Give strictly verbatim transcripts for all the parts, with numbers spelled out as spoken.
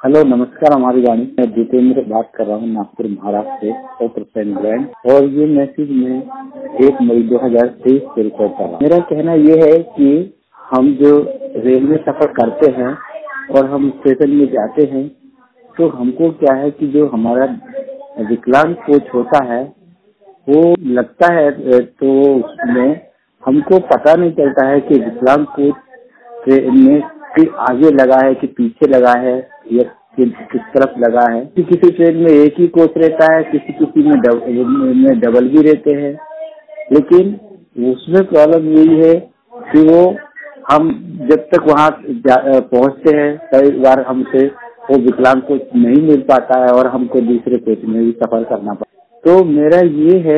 Hello नमस्कार। हमारी गाड़ी में जितेंद्र बात कर रहा हूँ, नागपुर महाराष्ट्र से, सौ परसेंट ब्रांड। और ये मैसेज में एक मई दो हजार तेईस को रिकॉर्ड कर रहा हूँ। मेरा कहना ये है कि हम जो रेलवे सफर करते हैं और हम स्टेशन में जाते हैं तो हमको क्या है कि जो हमारा विकलांग कोच होता है वो लगता है तो उसमें हमको पता नहीं चलता है कि विकलांग कोच में कि आगे लगा है कि पीछे लगा है या कि, किस तरफ लगा है। कि किसी ट्रेन में एक ही कोच रहता है, किसी किसी में डबल, में डबल भी रहते हैं। लेकिन उसमें प्रॉब्लम यही है कि वो हम जब तक वहाँ पहुँचते हैं कई बार हमसे वो विकलांग कोच नहीं मिल पाता है और हमको दूसरे कोच में भी सफर करना पड़ता है। तो मेरा ये है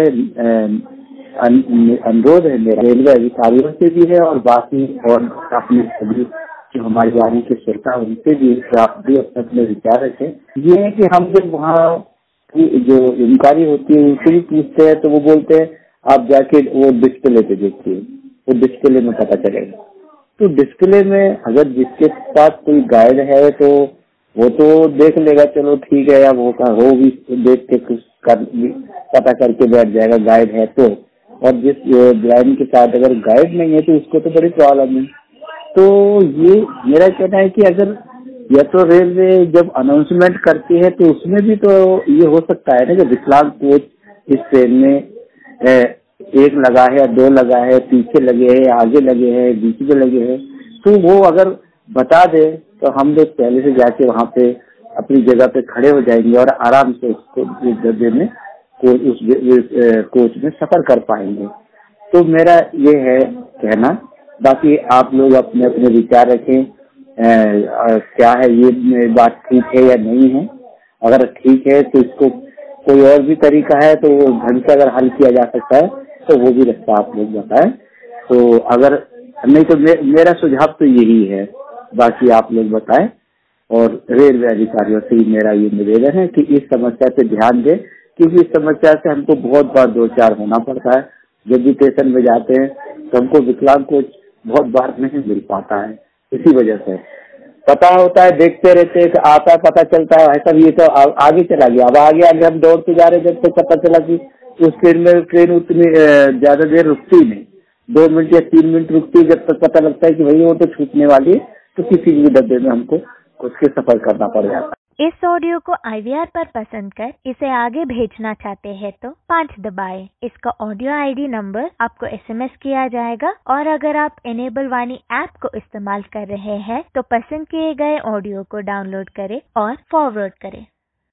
अनुरोध है मेरा रेलवे अधिकारियों से भी है और बाकी और अपने सभी जो हमारी गाड़ी के श्रोता उनसे भी आप भी अपने अपने विचार रखें। ये है कि हम जब वहाँ जो इंक्वायरी होती है उनसे भी पूछते हैं तो वो बोलते हैं आप जाके वो डिस्प्ले पे देखिए, वो डिस्प्ले में पता चलेगा। तो डिस्प्ले में अगर जिसके पास कोई गाइड है तो वो तो देख लेगा, चलो ठीक है, या वो का वो भी देख के कुछ कर, पता करके बैठ जाएगा गाइड है तो। और जिस ब्लाइंड के साथ अगर गाइड नहीं है तो उसको तो बड़ी प्रॉब्लम है। तो ये मेरा कहना है कि अगर या तो रेलवे जब अनाउंसमेंट करती है तो उसमें भी तो ये हो सकता है ना कि विकलांग कोच इस ट्रेन में एक लगा है, दो लगा है, पीछे लगे हैं, आगे लगे हैं, बीच में लगे हैं। तो वो अगर बता दे तो हम लोग पहले से जाके वहाँ पे अपनी जगह पे खड़े हो जाएंगे और आराम से उसको इस डब्बे में को, उस कोच में सफर कर पाएंगे। तो मेरा ये है कहना। बाकी आप लोग अपने अपने विचार रखें, आ, क्या है ये बात ठीक है या नहीं है। अगर ठीक है तो इसको कोई और भी तरीका है तो ढंग से अगर हल किया जा सकता है तो वो भी रास्ता आप लोग बताएं। तो अगर नहीं तो मे, मेरा सुझाव तो यही है, बाकी आप लोग बताएं। और रेलवे अधिकारियों से मेरा ये निवेदन है कि इस समस्या पे ध्यान दें, क्योंकि इस समस्या से हमको बहुत बार दो चार होना पड़ता है। जब भी स्टेशन में जाते हैं तो हमको विकलांग कोच बहुत बार नहीं मिल पाता है। इसी वजह से पता होता है, देखते रहते हैं, आता है पता चलता है ऐसा ये तो आगे चला गया। अब आगे आगे हम दौड़ते जा रहे जब तक तो पता चला कि उस ट्रेन में ट्रेन उतनी ज्यादा देर रुकती नहीं, दो मिनट या तीन मिनट रुकती है। जब तक पता लगता है कि भाई वो तो छूटने वाली है तो किसी भी डब्बे में हमको उसके सफर करना पड़ जाता है। इस ऑडियो को आई वी आर पर पसंद कर इसे आगे भेजना चाहते हैं तो पाँच दबाएं। इसका ऑडियो आई डी नंबर आपको एस एम एस किया जाएगा। और अगर आप इनेबल वाणी ऐप को इस्तेमाल कर रहे हैं तो पसंद किए गए ऑडियो को डाउनलोड करें और फॉरवर्ड करें।